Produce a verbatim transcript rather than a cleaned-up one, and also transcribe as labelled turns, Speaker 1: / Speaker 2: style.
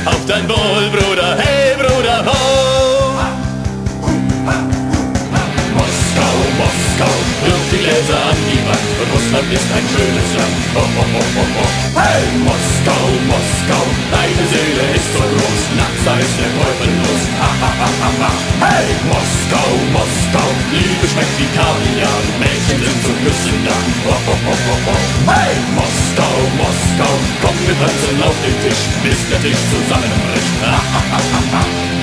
Speaker 1: Auf dein Wohl, Bruder, hey Bruder, ho! Moskau, Moskau, wirf die Gläser an die Wand, und Russland ist ein schönes Land. Ho, ho, ho, ho, ho. Hey! Moskau, Moskau, deine Seele ist so groß, nachts da ist der Teufel los. Ha, ha, ha, ha, ha. Hey! Moskau, Moskau, Liebe schmeckt wie Kaviar, Mädchen sind zum Küssen da. Ho, ho, ho, ho, ho. Hey! Moskau, Moskau, komm, wir tanzen auf den Tisch, bis der Tisch zusammenbricht. Ha, ha, ha, ha, ha.